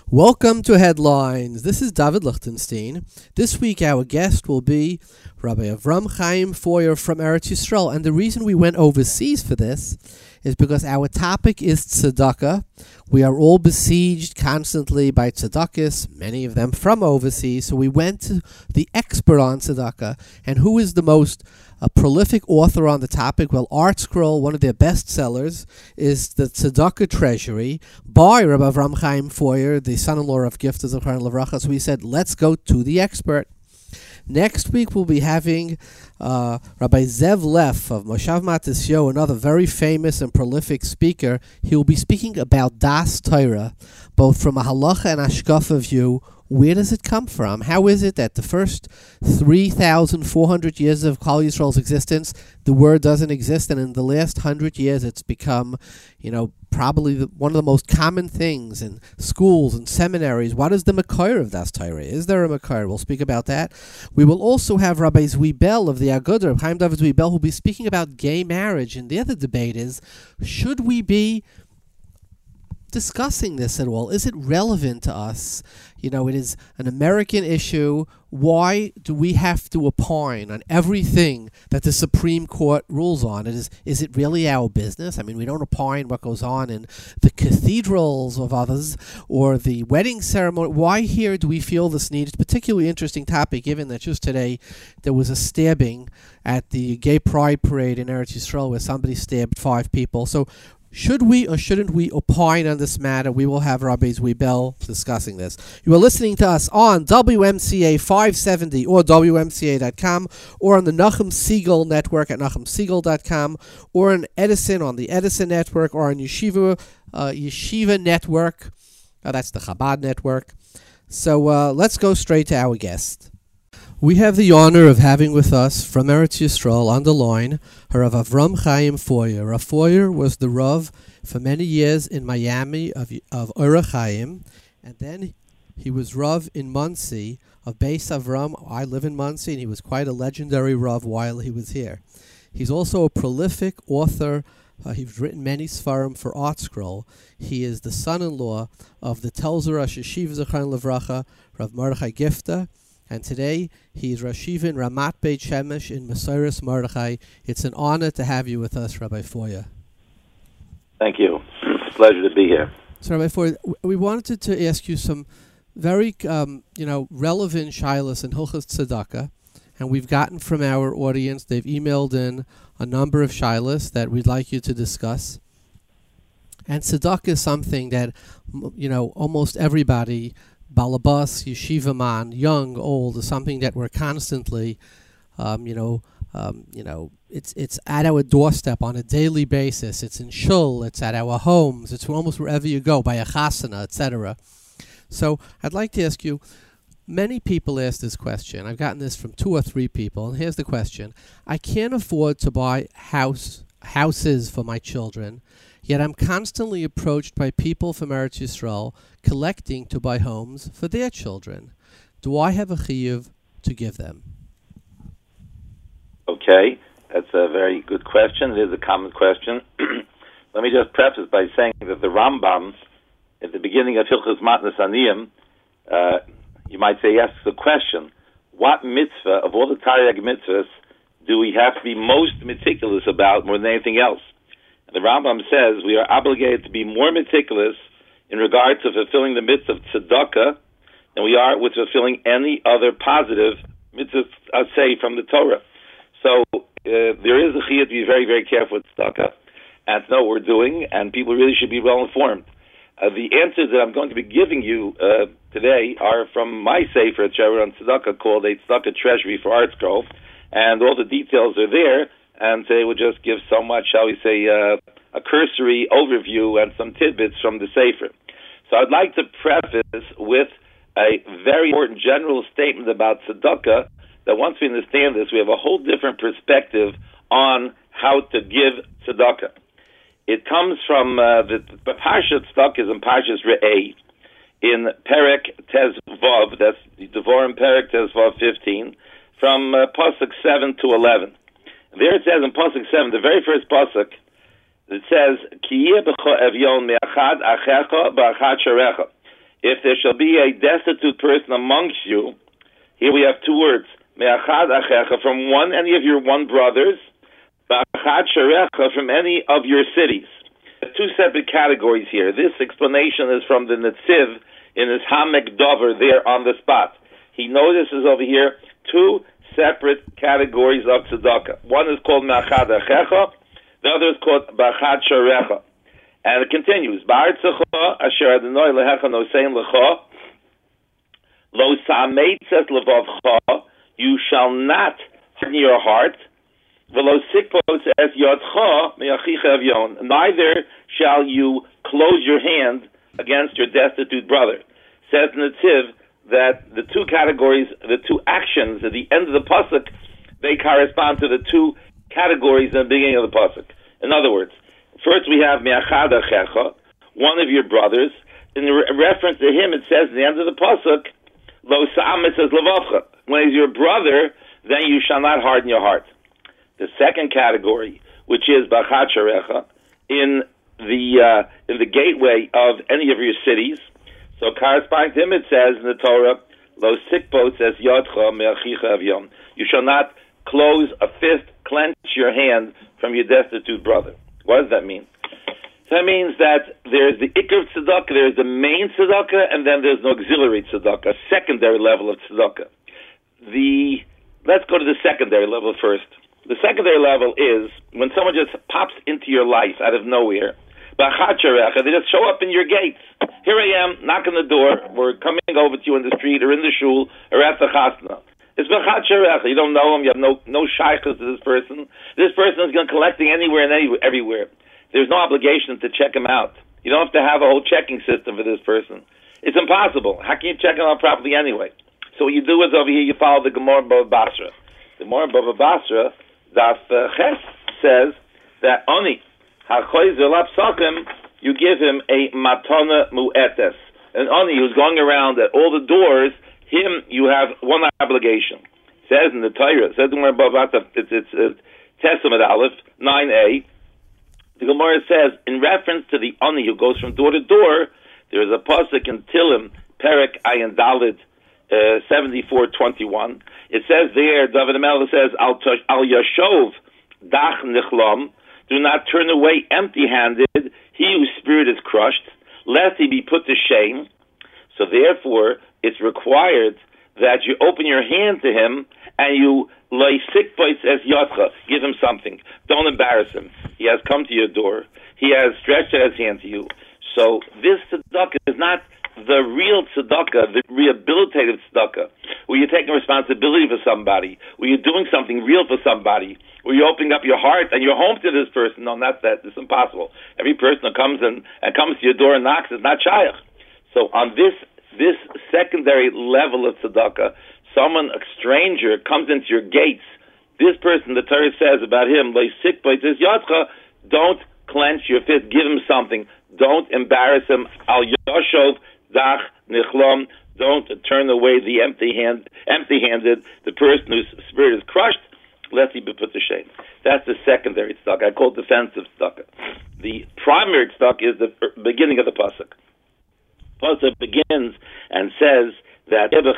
Welcome to Headlines. This is David Lichtenstein. This week our guest will be Rabbi Avram Chaim Foyer from Eretz Yisrael. And the reason we went overseas for this is because our topic is tzedakah. We are all besieged constantly by tzedakahs, many of them from overseas. So we went to the expert on tzedakah. And who is the most prolific author on the topic? Well, ArtScroll, one of their best sellers, is the Tzedakah Treasury by Rabbi Avram Chaim Foyer, the son-in-law of Gifta Zechariah Levracha. So we said, let's go to the expert. Next week we'll be having Rabbi Zev Leff of Moshav Matisyo, another very famous and prolific speaker. He will be speaking about Das Torah, both from a halacha and hashkafa view. Where does it come from? How is it that the first 3,400 years of Klal Yisrael's existence, the word doesn't exist, and in the last 100 years it's become, probably one of the most common things in schools and seminaries? What is the Makor of Das Torah? Is there a Makor? We'll speak about that. We will also have Rabbi Zvi Bell of the Agudah, Chaim David Zvi Bell, who will be speaking about gay marriage. And the other debate is, should we be discussing this at all? Is it relevant to us? It is an American issue. Why do we have to opine on everything that the Supreme Court rules on? Is it really our business? I mean, we don't opine what goes on in the cathedrals of others or the wedding ceremony. Why here do we feel this need? It's a particularly interesting topic, given that just today there was a stabbing at the Gay Pride Parade in Eretz Yisrael where somebody stabbed 5 people. So should we or shouldn't we opine on this matter? We will have Rabbi Zvi Bell discussing this. You are listening to us on WMCA 570 or WMCA.com, or on the Nachum Segal network at NachumSegal.com, or on Edison on the Edison network, or on Yeshiva network. That's the Chabad network. So let's go straight to our guest. We have the honor of having with us from Eretz Yisrael on the line Rav Avram Chaim Foyer. Rav Foyer was the Rav for many years in Miami of Ora Chaim, and then he was Rav in Monsey of Beis Avram. I live in Monsey, and he was quite a legendary Rav while he was here. He's also a prolific author. He's written many svarim for ArtScroll. He is the son-in-law of the Telzer Rosh Yeshiva Zechariah Levracha, Rav Mordechai Gifta. And today, he is Rosh Yeshiva in Ramat Beit Shemesh in Mesiras Mordechai. It's an honor to have you with us, Rabbi Foyer. Thank you. It's a pleasure to be here. So, Rabbi Foyer, we wanted to ask you some very, relevant shilas in Hilchos Tzedakah. And we've gotten from our audience, they've emailed in a number of shilas that we'd like you to discuss. And tzedakah is something that, almost everybody, balabas, yeshiva man, young, old, is something that we're constantly, it's at our doorstep on a daily basis. It's in shul, it's at our homes, it's almost wherever you go, by a chasana, etc. So I'd like to ask you, many people ask this question. I've gotten this from 2 or 3 people, and here's the question. I can't afford to buy houses for my children, yet I'm constantly approached by people from Eretz Yisrael collecting to buy homes for their children. Do I have a chiyuv to give them? Okay, that's a very good question. It is a common question. Let me just preface by saying that the Rambam, at the beginning of Hilchos Matnas Aniyim, you might say, asks the question, what mitzvah of all the Taryag mitzvahs do we have to be most meticulous about more than anything else? And the Rambam says we are obligated to be more meticulous in regard to fulfilling the mitzvah of tzedakah than we are with fulfilling any other positive mitzvah, say, from the Torah. So there is a chiyuv to be very, very careful with tzedakah and to know what we're doing, and people really should be well informed. The answers that I'm going to be giving you today are from my sefer at on tzedakah called a Tzedakah Treasury for ArtScroll, and all the details are there. And today we'll just give somewhat, shall we say, a cursory overview and some tidbits from the Sefer. So I'd like to preface with a very important general statement about tzedakah, that once we understand this, we have a whole different perspective on how to give tzedakah. It comes from the Parshat tzedakah is in Parshas Re'eh, in Perek Tez Vav, that's the Devorim Perek Tez Vav 15, from Pasuk 7 to 11. There it says in Pasuk 7, the very first Pasuk, it says, if there shall be a destitute person amongst you, here we have two words, me'achad achecha, from any of your one brothers, ba'achad sharecha, from any of your cities. Two separate categories here. This explanation is from the Netziv in his Hamek Dover there on the spot. He notices over here two separate categories of tzedakah. One is called me'achad achecha, the other is called ba'achad sharecha. And it continues, Ba'artzecha asher Adonai lehecha nosein lecha, lo sa'ameitzes levavcha, you shall not harden your heart, v'lo sikpos es yodcha me'achicha avyon, neither shall you close your hand against your destitute brother. Says Netziv that the two categories, the two actions at the end of the pasuk, they correspond to the two categories in the beginning of the pasuk. In other words, first we have me'achad achecha, one of your brothers. In reference to him, it says at the end of the pasuk, lo sa'amitzes levavcha. When he's your brother, then you shall not harden your heart. The second category, which is ba'achad sharecha, in the gateway of any of your cities. So corresponding to him, it says in the Torah, lo sikpos es yodcha me'achicha avyon. You shall not close a fist, clench your hand from your destitute brother. What does that mean? That means that there's the ikar of tzedakah, there's the main tzedakah, and then there's no auxiliary tzedakah, a secondary level of tzedakah. Let's go to the secondary level first. The secondary level is when someone just pops into your life out of nowhere. They just show up in your gates. Here I am, knock on the door, we're coming over to you in the street, or in the shul, or at the chasna. It's b'chad sharecha. You don't know him. You have no shaykhs to this person. This person is going collecting anywhere and everywhere. There's no obligation to check him out. You don't have to have a whole checking system for this person. It's impossible. How can you check him out properly anyway? So what you do is over here you follow the Gemara Bava Basra. The Gemara Bava Basra, Daf Ches, says that only hachoy zelap sakim, you give him a matana mu'etes. And only who's going around at all the doors, him, you have one obligation. It says in the Torah, it says in the Gemara, it's Testament Aleph, 9a, the Gemara says, in reference to the Ani who goes from door to door, there is a pasuk in Tilim, Perek Ayin Dalet, 74:21. It says there, David HaMelech says, Al Yashov Dach Nichlam, do not turn away empty-handed, he whose spirit is crushed, lest he be put to shame. So therefore, it's required that you open your hand to him and you lay sick place as yotcha, give him something. Don't embarrass him. He has come to your door. He has stretched out his hand to you. So this tzedakah is not the real tzedakah, the rehabilitative tzedakah, where you're taking responsibility for somebody, where you're doing something real for somebody, where you're opening up your heart and your home to this person. No, not that. It's impossible. Every person who comes and comes to your door and knocks is not shayach. So on this secondary level of tzedakah, someone, a stranger, comes into your gates. This person, the Torah says about him, don't clench your fist, give him something. Don't embarrass him. Al Yashov Dach Nichlam. Don't turn away the empty-handed, the person whose spirit is crushed, lest he be put to shame. That's the secondary tzedakah. I call it defensive tzedakah. The primary tzedakah is the beginning of the pasuk. Pasuk begins and says that the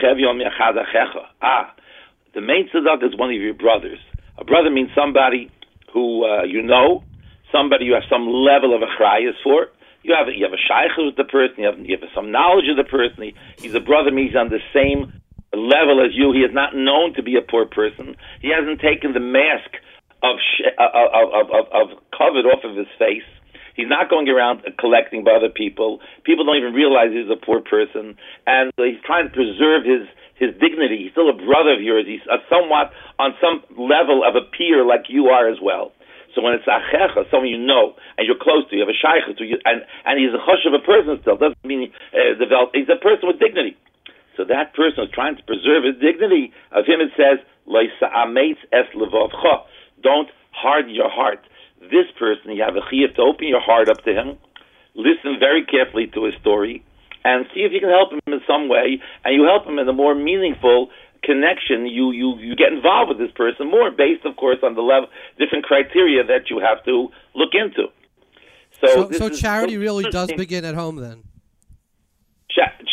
main tzedakah is one of your brothers. A brother means somebody who you know, somebody you have some level of achrayus for. You have a shaykh with the person. You have some knowledge of the person. He's a brother. Means on the same level as you. He is not known to be a poor person. He hasn't taken the mask of covered off of his face. He's not going around collecting by other people. People don't even realize he's a poor person, and he's trying to preserve his dignity. He's still a brother of yours. He's somewhat on some level of a peer like you are as well. So when it's achecha, someone you know and you're close to, you have a shaykh to you, and he's a chush of a person still. Doesn't mean he's a person with dignity. So that person is trying to preserve his dignity. Of him it says, Lo sa'ameitz es levavcha. Don't harden your heart. This person, you have a chiyuv to open your heart up to him, listen very carefully to his story, and see if you can help him in some way, and you help him in a more meaningful connection. You get involved with this person more, based, of course, on the level, different criteria that you have to look into. So charity really does begin at home, then.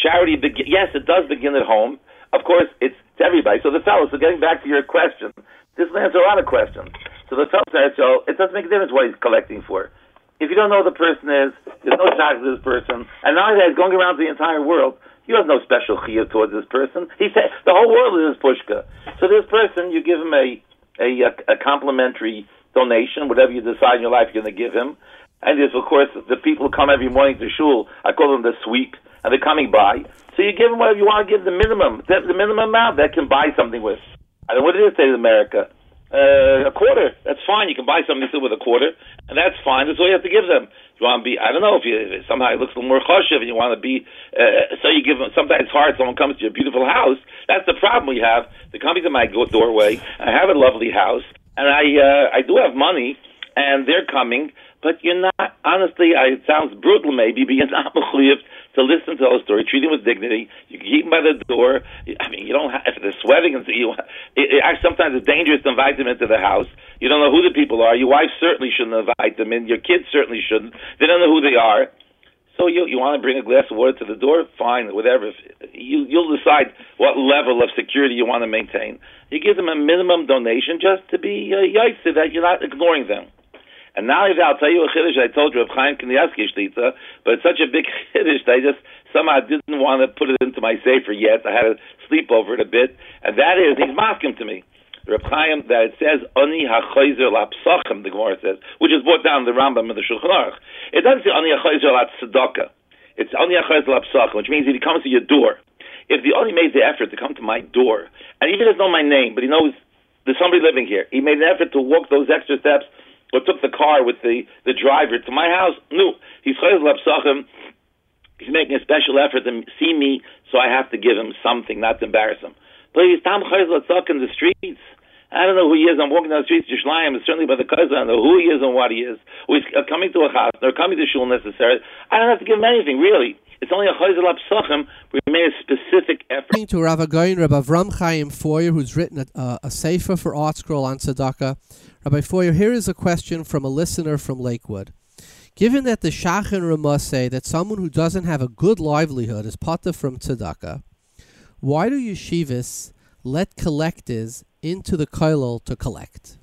charity, yes, it does begin at home. Of course, it's to everybody. So the fellow, so getting back to your question, this will answer a lot of questions. So the fellow said, so it doesn't make a difference what he's collecting for. If you don't know who the person is, there's no charge to this person, and now that he's going around the entire world, you have no special chiyuv towards this person. He said the whole world is his pushka. So this person, you give him a complimentary donation, whatever you decide in your life you're going to give him. And there's, of course, the people who come every morning to shul. I call them the sweep, and they're coming by. So you give them whatever you want to give, the minimum amount that can buy something with. I don't know what it is in America. A quarter. That's fine. You can buy something with a quarter, and that's fine. That's all you have to give them. You want to be, I don't know, if somehow it looks a little more choshev, and you want to be, so you give them, sometimes it's hard, someone comes to your beautiful house. That's the problem we have. They're coming to my doorway. I have a lovely house, and I do have money, and they're coming, but you're not, honestly, it sounds brutal maybe, but you're not mechuyev to listen to the whole story, treat them with dignity. You can keep them by the door. I mean, you don't have, if they're sweating, sometimes it's dangerous to invite them into the house. You don't know who the people are. Your wife certainly shouldn't invite them in. Your kids certainly shouldn't. They don't know who they are. So you want to bring a glass of water to the door? Fine, whatever. You'll decide what level of security you want to maintain. You give them a minimum donation just to be yaitse that you're not ignoring them. And now I'll tell you a chiddush I told you of Chaim Kanievsky Shlita, but it's such a big chiddush that I just somehow didn't want to put it into my sefer yet. I had to sleep over it a bit, and that is, he's masking to me, Reb Chaim, that it says, Oni HaChoyzer LaPsachim, the Gemara says, which is brought down in the Rambam and the Shulchan Aruch. It doesn't say Oni HaChoyzer LaTzedakah. It's Oni HaChoyzer LaPsachim, which means if he comes to your door, if the Oni made the effort to come to my door, and even doesn't know my name, but he knows there's somebody living here, he made an effort to walk those extra steps, or took the car with the driver to my house. No, he's making a special effort to see me, so I have to give him something, not to embarrass him. But he's Tam Chayzlatzak in the streets. I don't know who he is. I'm walking down the streets of Yerushalayim, and certainly by the Kaiser, I don't know who he is and what he is. Or he's coming to a house, or coming to shul necessarily. I don't have to give him anything, really. It's only a Chayzer Lapsachim. We made a specific effort. To Rav Again, Rabbi Avram Chaim Foyer, who's written a sefer for Art Scroll on tzedakah. Rabbi Foyer, here is a question from a listener from Lakewood. Given that the Shach and Ramah say that someone who doesn't have a good livelihood is patur from tzedakah, why do yeshivas let collectors into the kollel to collect?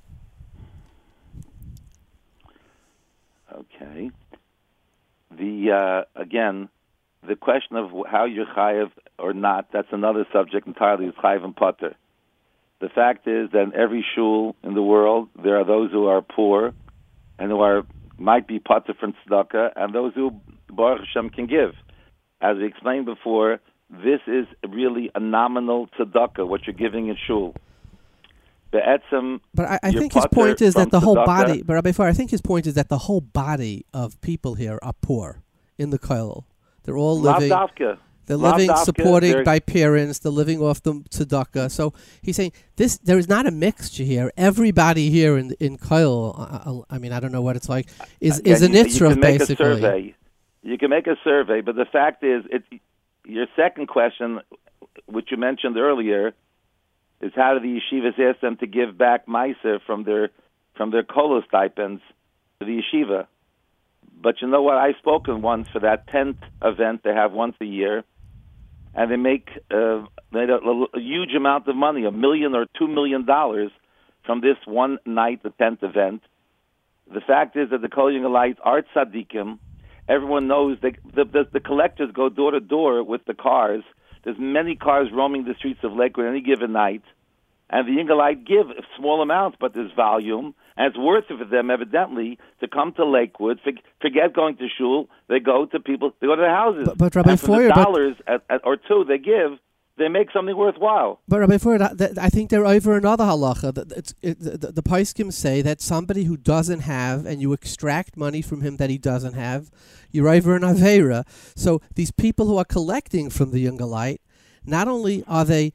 Okay. Again, the question of how you're chayav or not, that's another subject entirely, is chayav and patur. The fact is that in every shul in the world, there are those who are poor and who might be patur from tzedakah, and those who, Baruch Hashem, can give. As we explained before, this is really a nominal tzedakah, what you're giving in shul. But I think his point is that the whole body, but Rabbi Foyer, I think his point is that the whole body of people here are poor in the kollel. They're all living. They're living supported by parents. They're living off the tzedakah. So he's saying there is not a mixture here. Everybody here in kollel, I mean, I don't know what it's like, is a nitzrah, basically. You can make a survey, but the fact is, your second question, which you mentioned earlier, is how do the yeshivas ask them to give back meiser from their kollel stipends to the yeshiva? But you know what? I've spoken once for that 10th event they have once a year, and they made a huge amount of money, $1 million or $2 million from this one night, the 10th event. The fact is that the Kol Yingalites are tzaddikim. Everyone knows the collectors go door to door with the cars. There's many cars roaming the streets of Lakewood any given night, and the Yingalite give small amounts, but there's volume, and it's worth it for them, evidently, to come to Lakewood, forget going to shul, they go to people, they go to the houses. But Rabbi Foyer, the dollars or two they give, they make something worthwhile. But Rabbi Foyer, I think they're over another halacha. The Paiskim say that somebody who doesn't have, and you extract money from him that he doesn't have, you're over an aveira. So these people who are collecting from the Yingalite, not only are they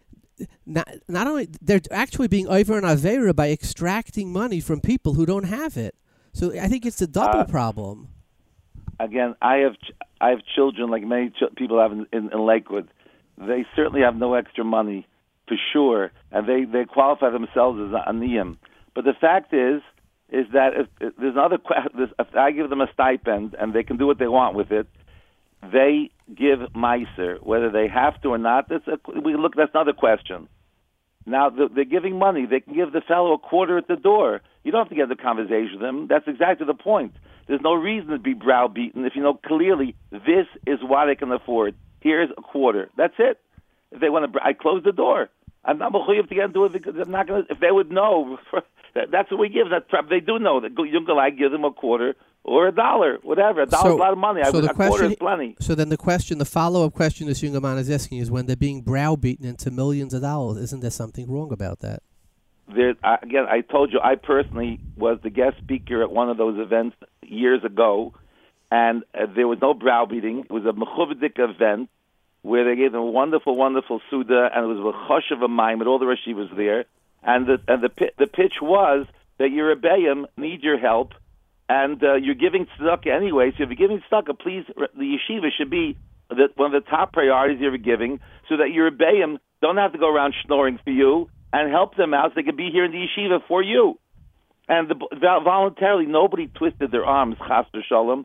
not only they're actually being over an aveira by extracting money from people who don't have it. So I think it's a double problem. Again, I have children like many people have in Lakewood. They certainly have no extra money, for sure, and they qualify themselves as aniyim. But the fact is that if there's if I give them a stipend and they can do what they want with it, they give Meiser, whether they have to or not, that's another question. Now, they're giving money. They can give the fellow a quarter at the door. You don't have to get the conversation with them. That's exactly the point. There's no reason to be browbeaten if you know clearly this is what I can afford. Here's a quarter. That's it. If they want to, I close the door. I'm not going to get into it because I'm not going to. If they would know, that's what we give. They do know that I give them a quarter or $1, whatever. $1 is a lot of money. A quarter is plenty. So then the follow-up question this young man is asking is when they're being browbeaten into millions of dollars, isn't there something wrong about that? Again, I told you, I personally was the guest speaker at one of those events years ago, and there was no browbeating. It was a mechuvedik event where they gave them a wonderful, wonderful Suda, and it was a chosh of a mime, and all the Rashi was there. And the pitch was that your Rebbeim need your help, and you're giving tzedakah anyway. So if you're giving tzedakah, please, the yeshiva should be one of the top priorities you're giving, so that your Rebbeim don't have to go around schnoring for you, and help them out so they can be here in the yeshiva for you. And voluntarily, nobody twisted their arms, chas v'shalom.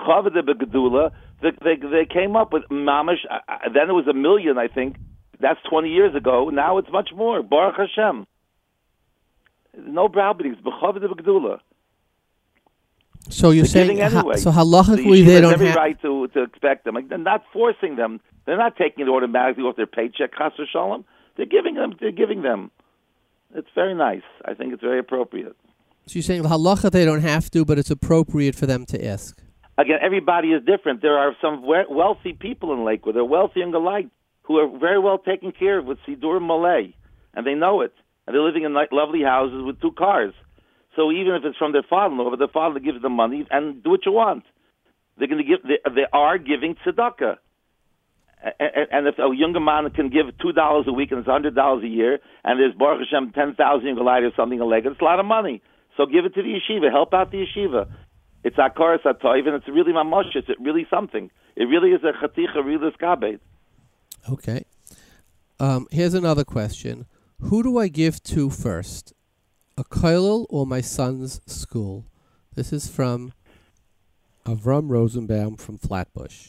They came up with mamash. Then it was $1 million, I think. That's 20 years ago. Now it's much more. Baruch Hashem. No browbeatings. So you're saying, anyway. So halachically they don't have have right to expect them. Like, they're not forcing them. They're not taking it automatically off their paycheck. Chas v'shalom. They're giving them. It's very nice. I think it's very appropriate. So you're saying halacha they don't have to, but it's appropriate for them to ask. Again, everybody is different. There are some wealthy people in Lakewood. They're wealthy and Galite who are very well taken care of with Sidur Malay, and they know it. And they're living in lovely houses with 2 cars. So even if it's from their father-in-law, the father gives them money and do what you want. They're going to give. They are giving tzedakah. And if a younger man can give $2 a week and it's $100 a year, and there's Baruch Hashem 10,000 in Galite or something, it's a lot of money. So give it to the yeshiva. Help out the yeshiva. It's akar satoiv, and it's really mamash. It's really something. It really is a chaticha, really skabed. Okay. Here's another question. Who do I give to first? A kollel or my son's school? This is from Avram Rosenbaum from Flatbush.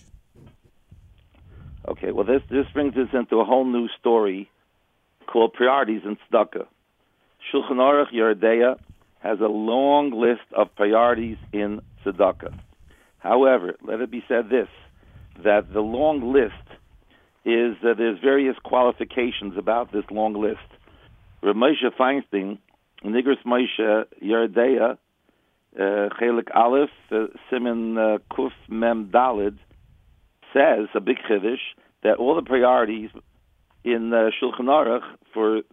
Okay, well, this brings us into a whole new story called priorities in tzedakah. Shulchan Aruch Yeridea has a long list of priorities in tzedakah. However, let it be said that the long list is that there's various qualifications about this long list. Rav Moshe Feinstein, Nigros Moshe Yeridea, Chelik Aleph, Siman Kuf Mem Dalid, says, a big chiddush, that all the priorities in Shulchan Aruch for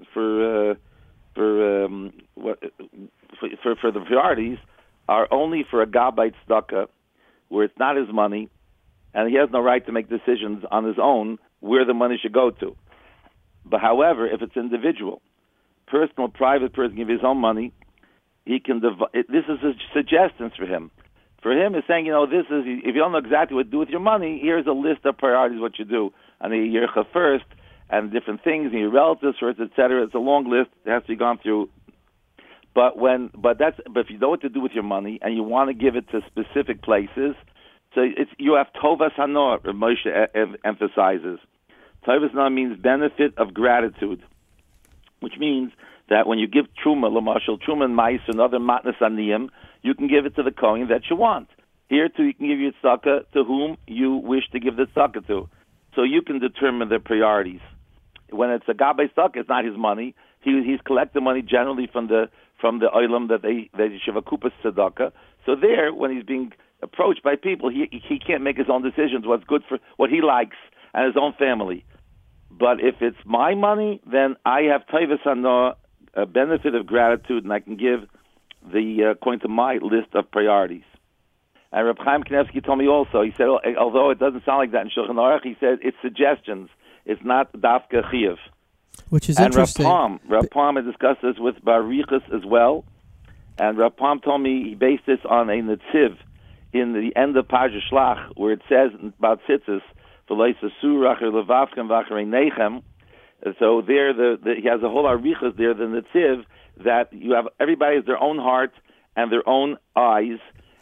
the priorities are only for a gabbai tzedakah, where it's not his money, and he has no right to make decisions on his own where the money should go to. But however, if it's individual, personal, private person give his own money, he can. This is a suggestions for him. For him, it's saying, this is, if you don't know exactly what to do with your money, here's a list of priorities, what you do. And the Yercha first, and different things, and your relatives first, etc. It's a long list. It has to be gone through. But if you know what to do with your money, and you want to give it to specific places, so you have Tovas Hanor, Moshe emphasizes. Tovas Hanor means benefit of gratitude, which means that when you give Truma, Lamashal, Truma and Mais, and other Matnas Aniyim, you can give it to the Kohen that you want. Here, too, you can give your tzedakah to whom you wish to give the tzedakah to. So you can determine the priorities. When it's a gabbai tzedakah, it's not his money. He's collecting money generally from the olam that they should have a kupas tzedakah. So there, when he's being approached by people, he can't make his own decisions, what's good for what he likes and his own family. But if it's my money, then I have Tovas Hanor, a benefit of gratitude, and I can give according to my list of priorities. And Reb Chaim Kanievsky told me also, he said, although it doesn't sound like that in Shulchan Aruch, he said it's suggestions. It's not dafka chiyuv. Which is interesting. And Reb Palm had discussed this with Barichas as well. And Reb Palm told me he based this on a netziv in the end of Parshas Shlach, where it says about tzitzis, v'lo yisasu rachar levavchem v'acharei nechem. So there, he has a whole arichas there, the netziv, that you have everybody has their own heart and their own eyes,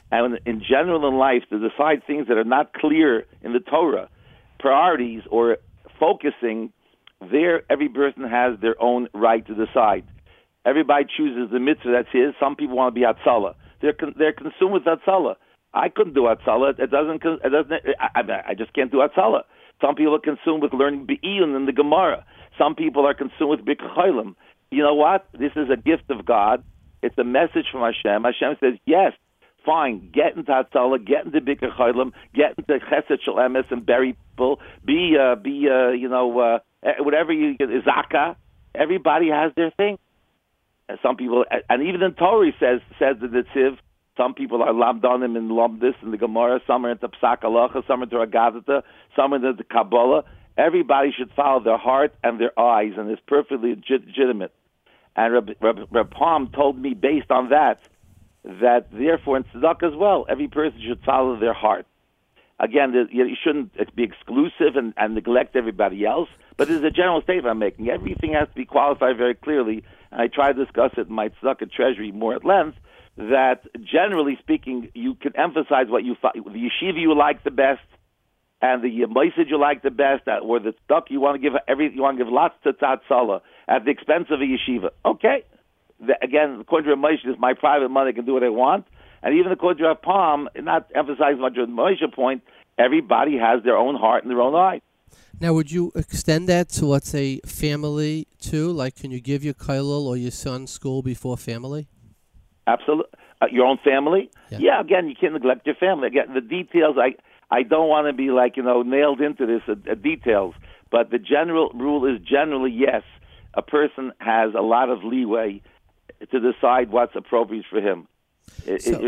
And in general in life, to decide things that are not clear in the Torah, priorities or focusing, there every person has their own right to decide. Everybody chooses the mitzvah that's his. Some people want to be Hatzalah. They're consumed with Hatzalah. I couldn't do Hatzalah. I just can't do Hatzalah. Some people are consumed with learning Be'iyun and the Gemara. Some people are consumed with Birkei Cholim. You know what? This is a gift of God. It's a message from Hashem. Hashem says, yes, fine, get into Hatzalah, get into Birkei Cholim, get into Chesed Shel Emes and bury people, whatever you get, Zaka. Everybody has their thing. And some people, and even in Torah says the Netziv, some people are lamdanim and lumdis in the Gemara, some are into Psak Halacha, some are into Agadata, some are into Kabbalah. Everybody should follow their heart and their eyes, and it's perfectly legitimate. And Reb Palm told me, based on that therefore in Tzedakah as well, every person should follow their heart. Again, you shouldn't be exclusive and neglect everybody else, but there's a general statement I'm making. Everything has to be qualified very clearly, and I try to discuss it in my Tzedakah Treasury more at length, that generally speaking, you can emphasize the yeshiva you like the best, and the message you like the best, or the stuff you want to give lots to Tzatzalah at the expense of a yeshiva. Okay. Again, according to Moshe, it's my private money, I can do what I want. And even according to Palm, not emphasizing much of the Moshe point, everybody has their own heart and their own eye. Now, would you extend that to, let's say, family too? Like, can you give your kollel or your son's school before family? Absolutely. Your own family? Yeah. Again, you can't neglect your family. Again, the details, I don't want to be nailed into this details, but the general rule is generally yes, a person has a lot of leeway to decide what's appropriate for him. This is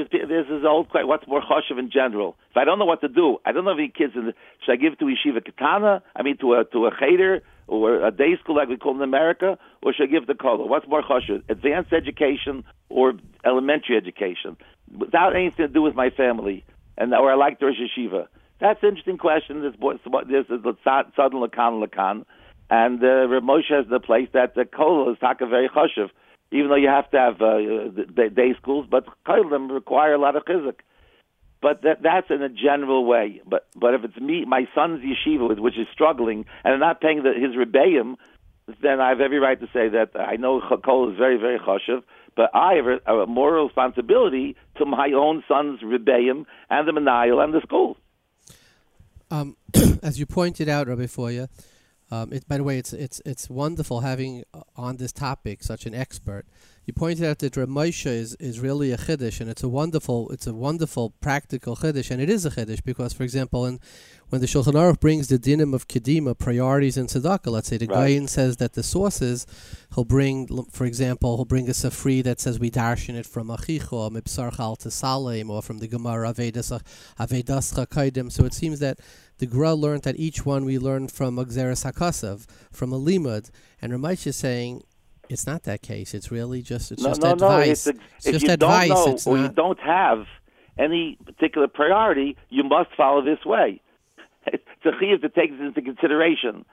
the old question, what's more choshev in general? If I don't know what to do, I don't know if any kids, should I give it to Yeshiva Katana, to a cheder, or a day school like we call in America, or should I give it to Kollel? What's more choshev, advanced education or elementary education? Without anything to do with my family, or I like the Rosh Yeshiva. That's an interesting question. This is Sudden Lakan, and Reb Moshe has the place that the Kollel is taka very choshev. Even though you have to have day schools, but Kollel require a lot of chizuk. But that's in a general way. But if it's me, my son's yeshiva, which is struggling, and I'm not paying his rebbeim, then I have every right to say that I know Kollel is very, very choshev, but I have a moral responsibility to my own son's rebbeim and the menayel and the school. As you pointed out, Rabbi Foya, by the way, it's wonderful having on this topic such an expert. You pointed out that Reb Moshe is really a chiddush, and it's a wonderful practical chiddush, and it is a chiddush because, for example, when the Shulchan Aruch brings the dinim of kedima, priorities in tzedakah, let's say the Gaon says that the sources he'll bring, for example, a safri that says we darshan it from Achicha, or Mibsar Chal Tesalem, or from the Gemara Avedas Chakaidim. So it seems that the Gra learned that each one we learned from Agzeres HaKasav, from a limud, and Reb Moshe is saying it's not that case. It's really just advice. No. It's if just you advice. Don't know, or you don't have any particular priority, you must follow this way. It's a chiyuv to take this into consideration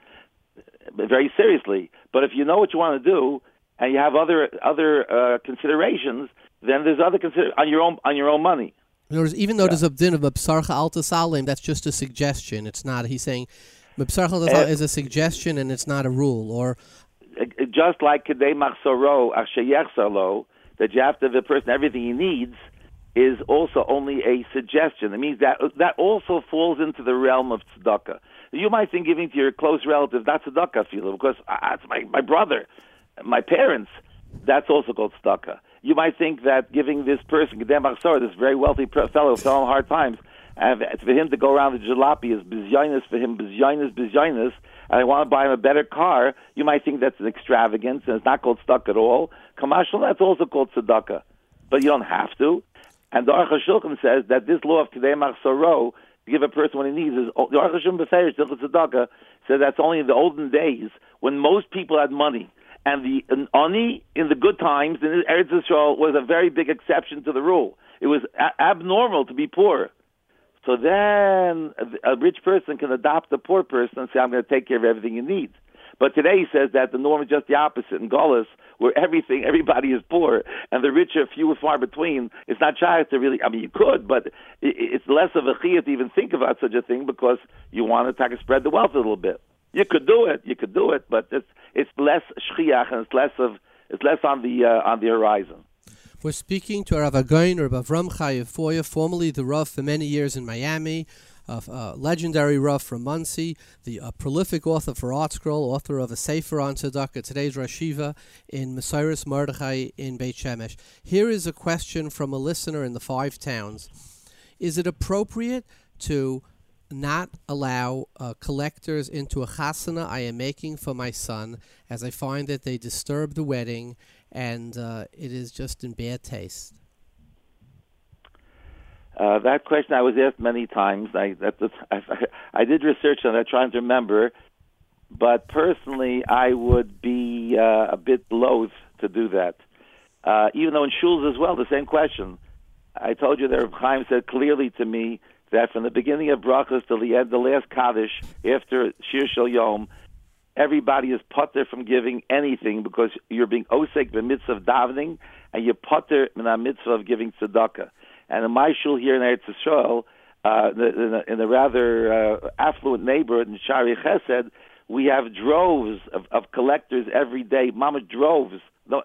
very seriously. But if you know what you want to do and you have other considerations, then there's other on your own money. In other words, even though there's a din of Mibsarcha Alta Salim, that's just a suggestion. It's not. He's saying Mibsarcha Alta Salim is a suggestion and it's not a rule. Or just like Kedei Machsoro Ashayech Salo, that you have to give the person everything he needs, is also only a suggestion. It means that also falls into the realm of tzedakah. You might think giving to your close relative, that's tzedakah, because that's my brother, my parents, that's also called tzedakah. You might think that giving this person, Kedei Machsoro, this very wealthy fellow, fell in hard times, and for him to go around the jalopy is bizyonis for him, bizyonis, and I want to buy him a better car, you might think that's an extravagance, and it's not called tzedakah at all. Kamashal, that's also called tzedakah. But you don't have to. And the Aruch HaShulchan says that this law of Kedei Machsoro, to give a person what he needs, is the Aruch HaShulchan Beferish, tzedakah, says that's only in the olden days when most people had money. And the ani, in the good times, in Eretz Yisrael, was a very big exception to the rule. It was abnormal to be poor. So then a rich person can adopt a poor person and say, I'm going to take care of everything he needs. But today he says that the norm is just the opposite. In Golis, where everybody is poor, and the rich are few and far between, it's not shy to really, I mean, you could, but it's less of a chiyah to even think about such a thing because you want to spread the wealth a little bit. You could do it, but it's less shchiach, and it's less on the horizon. We're speaking to Rav Again, Rav Avram Chayev Foya, formerly the Rav for many years in Miami, legendary Rav from Muncie, the prolific author for ArtScroll, author of a Sefer on Tzedakah, today's Rosh Yeshiva in Mesiras Mordechai in Beit Shemesh. Here is a question from a listener in the 5 towns. Is it appropriate to not allow collectors into a chasana I am making for my son, as I find that they disturb the wedding and it is just in bad taste? That question I was asked many times. I did research on that, trying to remember, but personally I would be a bit loath to do that. Even though in shuls as well, the same question. I told you that Reb Chaim said clearly to me that from the beginning of brachas till the end, the last Kaddish, after Shir Shel Yom, everybody is potter from giving anything because you're being osek b'mitzvah of davening, and you're potter in a mitzvah of giving tzedakah. And in my shul here in Eretz Yisrael, in a rather affluent neighborhood in Shari Chesed, we have droves of collectors every day, mama droves,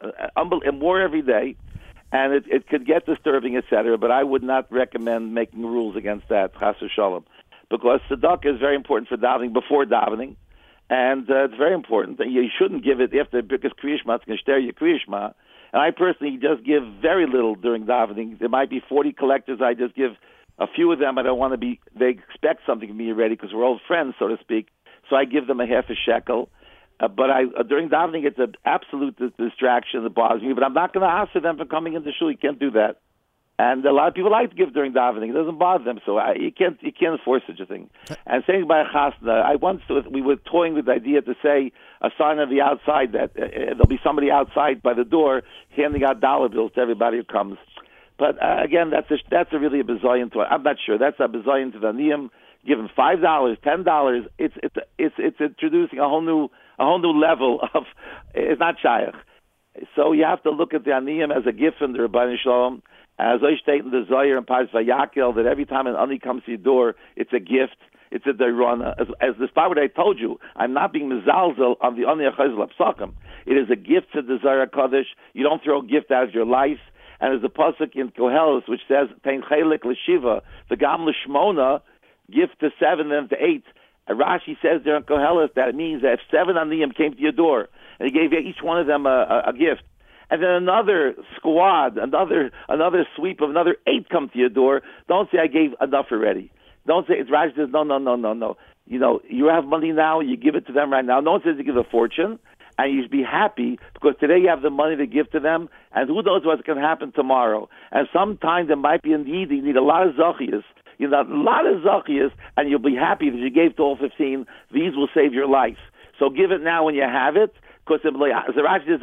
and more every day. And it could get disturbing, etc. But I would not recommend making rules against that, chas v'shalom, because tzedakah is very important for davening, before davening. And it's very important that you shouldn't give it after, because Kriya Shema, it's going to stare you Kriya Shema. And I personally just give very little during davening. There might be 40 collectors. I just give a few of them. I don't want to be, they expect something from me already because we're old friends, so to speak. So I give them a half a shekel. But during davening, it's an absolute distraction that bothers me. But I'm not going to ask for them for coming into shul. You can't do that. And a lot of people like to give during davening. It doesn't bother them, so you can't enforce such a thing. And saying by a chasna, we were toying with the idea to say a sign on the outside that there'll be somebody outside by the door handing out dollar bills to everybody who comes. But again, that's really a bizayon to. I'm not sure. That's a bizayon to the aniyim. Give them $5, $10. It's introducing a whole new level of. It's not shayach. So you have to look at the aniyim as a gift from the Rebbeinu Shalom. As I state in the Zohar and Parz Vayakel, that every time an ani comes to your door, it's a gift, it's a dairana. As the spot where I told you, I'm not being mezalzel on the ani achazel apsakim. It is a gift to the Zohar HaKadosh. You don't throw a gift out of your life. And as the pasuk in Koheles, which says, Tein chelik l'shiva, the gam l'shmona, gift to 7 and to 8. And Rashi says there in Koheles that it means that if 7 aniyim came to your door, and he gave each one of them a gift, and then another squad, another sweep of another 8 come to your door, don't say I gave enough already. Don't say, it's Rashi says, no. You know, you have money now, you give it to them right now. No one says you give a fortune, and you should be happy, because today you have the money to give to them, and who knows what's going to happen tomorrow. And sometimes there might be a need, you need a lot of zachiyas. You know, a lot of zachiyas, and you'll be happy that you gave to all 15. These will save your life. So give it now when you have it, because the Rashi says,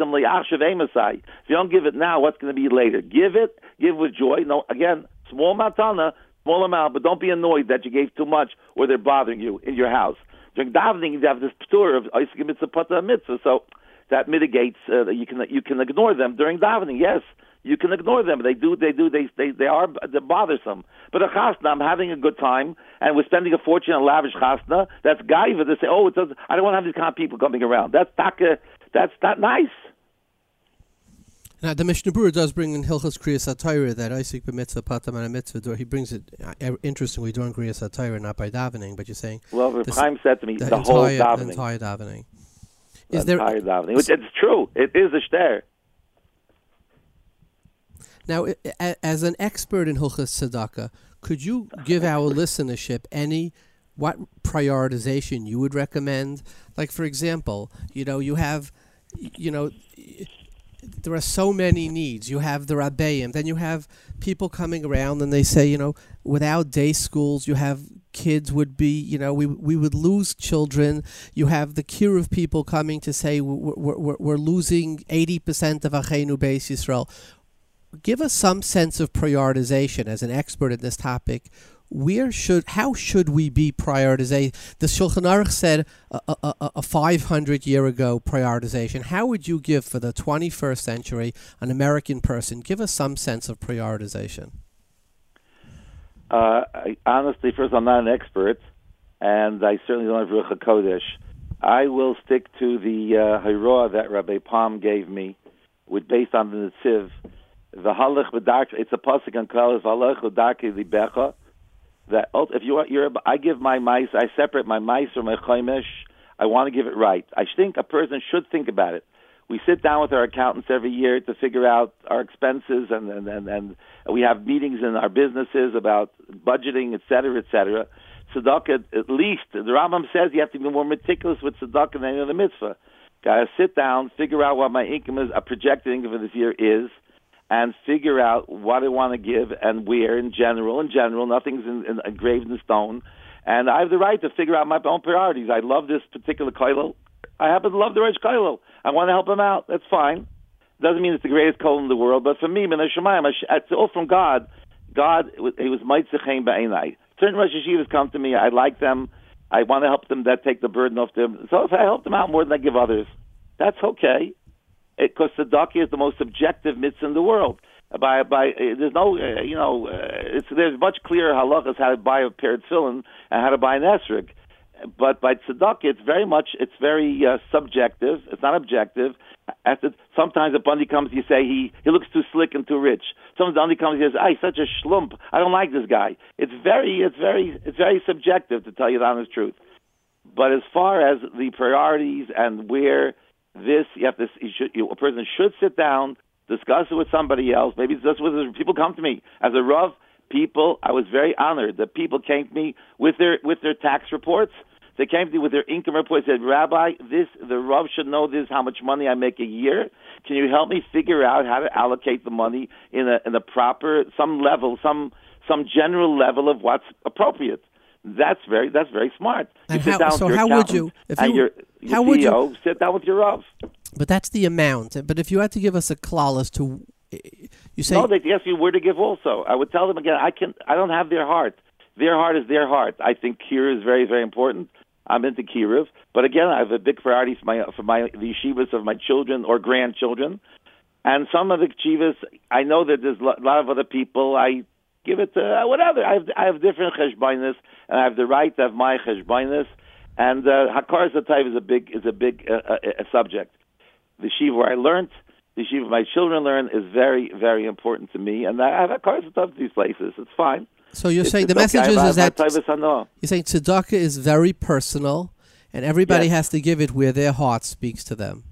if you don't give it now, what's going to be later? Give with joy. No, again, small matana, small amount, but don't be annoyed that you gave too much or they're bothering you in your house. During davening, you have this p'tur of Oisik Mitzvah Pata Mitzvah, so that mitigates. You can ignore them during davening. Yes, you can ignore them. They're bothersome. But a chasna, I'm having a good time, and we're spending a fortune on lavish chasna. That's gaiva to say, I don't want to have these kind of people coming around. That's not nice. Now, the Mishnah Berurah does bring in Hilchos Kriyas HaTorah that Oisik b'mitzvah patam and a mitzvah. He brings it, interestingly, during Kriyas HaTorah, not by davening, but you're saying... Well, Reb Chaim said to me, the whole davening. The entire davening. Entire davening, which it's true. It is a shter. Now, as an expert in Hilchos Tzedakah, could you give our listenership what prioritization you would recommend? Like, for example, you have, there are so many needs. You have the Rabbeim, then you have people coming around and they say, without day schools, you have kids would be, we would lose children. You have the kiruv people coming to say we're losing 80% of Achenu Beis Yisrael. Give us some sense of prioritization as an expert in this topic. how should we be prioritizing? The Shulchan Aruch said a 500 year ago prioritization. How would you give for the 21st century an American person? Give us some sense of prioritization. Honestly, first, I'm not an expert, and I certainly don't have Ruach HaKodesh. I will stick to the Hairoah that Rabbi Palm gave me, based on the Netziv. The halach b'dark. It's a pasuk in Koheles. Halach b'darkei libecha. That if I give my mice. I separate my mice from my chomesh. I want to give it right. I think a person should think about it. We sit down with our accountants every year to figure out our expenses, and we have meetings in our businesses about budgeting, et cetera, et cetera. Tzedakah, at least the Rambam says you have to be more meticulous with tzedakah than any other mitzvah. Got to sit down, figure out what my income is, a projected income for this year is, and figure out what I want to give and where in general. Nothing's engraved in stone. And I have the right to figure out my own priorities. I love this particular kollel. I happen to love the Rosh Kollel. I want to help him out. That's fine. Doesn't mean it's the greatest kollel in the world, but for me, it's all from God. God, he was Meitzechem Ba'enai. Certain Rosh Yeshivas come to me. I like them. I want to help them that take the burden off them. So if I help them out more than I give others, that's okay. Because tzedakah is the most subjective mitzvah in the world. There's no, there's much clearer halachas how to buy a pair of tefillin and how to buy an esrog. But by tzedakah, it's very subjective. It's not objective. Sometimes a bundy comes, you say he looks too slick and too rich. Sometimes a bundy comes, he says, he's such a schlump. I don't like this guy. It's very subjective, to tell you the honest truth. But as far as the priorities and where a person should sit down, discuss it with somebody else. Maybe it's just with people come to me as a Rav. I was very honored that people came to me with their tax reports. They came to me with their income reports. Said, Rabbi, the Rav should know this, how much money I make a year. Can you help me figure out how to allocate the money in a proper, some general level of what's appropriate? That's very smart. And how would you, if you, how would you sit down with your Rav? But that's the amount. But if you had to give us a klal as to, you say no, they ask you where to give. Also, I would tell them again. I don't have their heart. Their heart is their heart. I think Kiruv is very, very important. I'm into Kiruv, but again, I have a big priority for the yeshivas of my children or grandchildren, and some of the yeshivas. I know that there's a lot of other people. I give it to whatever. I have different cheshbonis, and I have the right to have my cheshbonis. And Hakar Zatayv is a big subject. The yeshiva where I learned, the yeshiva my children learn is very, very important to me, and I have Hakar Zatayv to these places. It's fine. So you're saying the message is that you're saying tzedakah is very personal, and everybody has to give it where their heart speaks to them.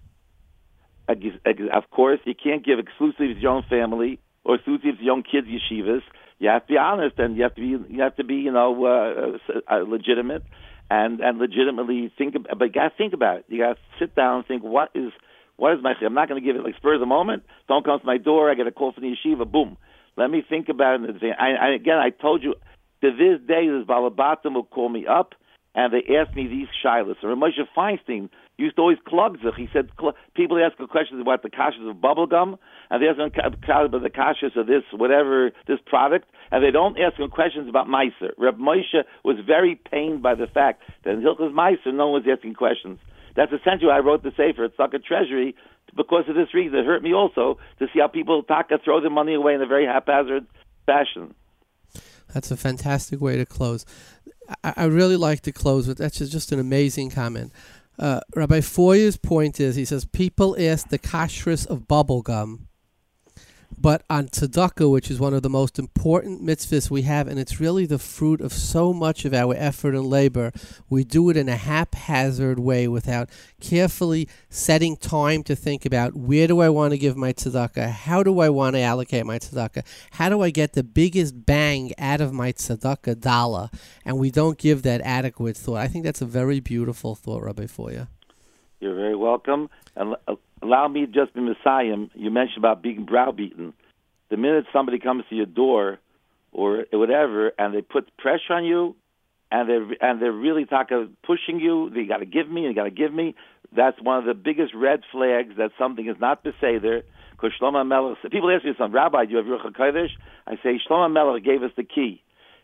Of course, you can't give exclusively to your own family or exclusively to your own kids' yeshivas. You have to be honest, and you have to be legitimate, and legitimately think. But you got to think about it. You got to sit down and think, what is my? I'm not going to give it like spur of the moment. Don't come to my door. I get a call from the yeshiva. Boom. Let me think about it in advance. I told you, to this day, this Balabatim will call me up, and they ask me these shilas. And Moshe Feinstein used to always klug zich. He said, people ask questions about the kashas of bubblegum, and they ask them about the kashas of this product, and they don't ask them questions about Meiser. Reb Moshe was very pained by the fact that in Hilchos Meiser, no one was asking questions. That's essentially why I wrote the Sefer at Sukkot Treasury, because of this reason. It hurt me also to see how people throw their money away in a very haphazard fashion. That's a fantastic way to close. I really like to close with that's just an amazing comment. Rabbi Foyer's point is, he says, people ask the kashrus of bubblegum, but on tzedakah, which is one of the most important mitzvahs we have, and it's really the fruit of so much of our effort and labor, we do it in a haphazard way without carefully setting time to think about where do I want to give my tzedakah, how do I want to allocate my tzedakah, how do I get the biggest bang out of my tzedakah dollar, and we don't give that adequate thought. I think that's a very beautiful thought, Rabbi Foyer. You're very welcome. And allow me to just be Messiah. You mentioned about being browbeaten. The minute somebody comes to your door or whatever, and they put pressure on you, and they're really pushing you, they got to give me. That's one of the biggest red flags that something is not beseder. Because Shlomo Melech, people ask me something, Rabbi, do you have Ruach HaKodesh? I say Shlomo Melech gave us the key.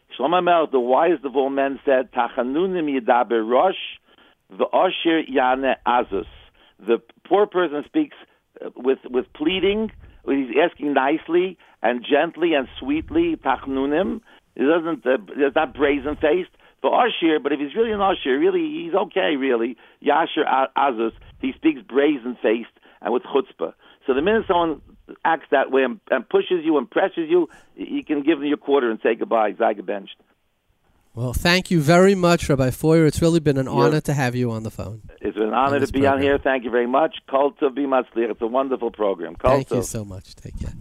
Shlomo Melech, the wisest of all men, said, Tachanunim yidaber rosh, v'osher yane azus. The poor person speaks with pleading, he's asking nicely and gently and sweetly, Tachanunim. It's not brazen-faced. For Ashir, but if he's really an Ashir, really, he's okay, really. Yasher Azus, he speaks brazen-faced and with chutzpah. So the minute someone acts that way and pushes you and presses you, you can give them your quarter and say goodbye. Benched. Well, thank you very much, Rabbi Feuer. It's really been an honor to have you on the phone. It's been an honor to be on here. Thank you very much. Kol Tov B'Matzliach. It's a wonderful program. Thank you so much. Take care.